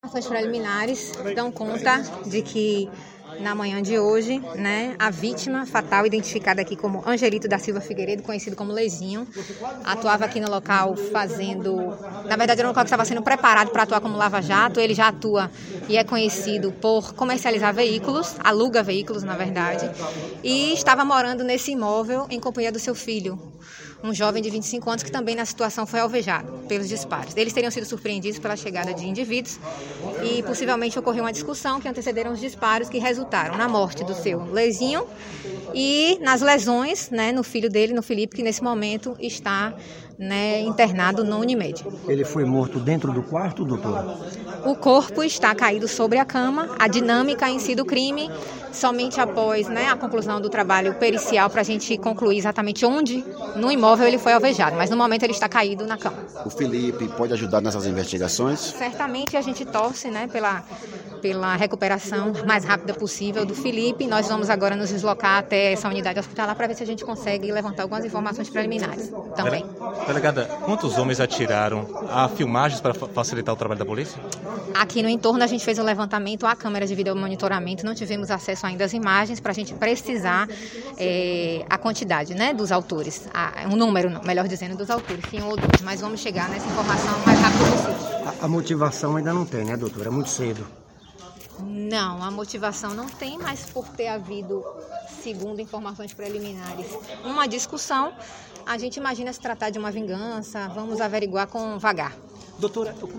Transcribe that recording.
As preliminares dão conta de que na manhã de hoje, a vítima fatal, identificada aqui como Angelito da Silva Figueiredo, conhecido como Lezinho, atuava aqui no local na verdade era um local que estava sendo preparado para atuar como lava-jato. Ele já atua e é conhecido por comercializar veículos, aluga veículos na verdade, e estava morando nesse imóvel em companhia do seu filho, um jovem de 25 anos que também na situação foi alvejado pelos disparos. Eles teriam sido surpreendidos pela chegada de indivíduos e possivelmente ocorreu uma discussão que antecederam os disparos que resultaram na morte do seu Lezinho e nas lesões no filho dele, no Felipe, que nesse momento está internado no Unimed. Ele foi morto dentro do quarto, doutora? O corpo está caído sobre a cama. A dinâmica em si do crime, somente após a conclusão do trabalho pericial para a gente concluir exatamente onde no imóvel ele foi alvejado, mas no momento ele está caído na cama. O Felipe pode ajudar nessas investigações? Certamente a gente torce pela recuperação mais rápida possível do Felipe. Nós vamos agora nos deslocar até essa unidade hospitalar para ver se a gente consegue levantar algumas informações preliminares também. Delegada, quantos homens atiraram? Há filmagens para facilitar o trabalho da polícia? Aqui no entorno a gente fez um levantamento à câmera de vídeo monitoramento, não tivemos acesso ainda às imagens para a gente precisar a quantidade dos autores, um número, melhor dizendo, dos autores, sim ou dois, mas vamos chegar nessa informação o mais rápido possível. A motivação ainda não tem, doutora? É muito cedo. Não, a motivação não tem, mas por ter havido, segundo informações preliminares, uma discussão, a gente imagina se tratar de uma vingança. Vamos averiguar com vagar. Doutora,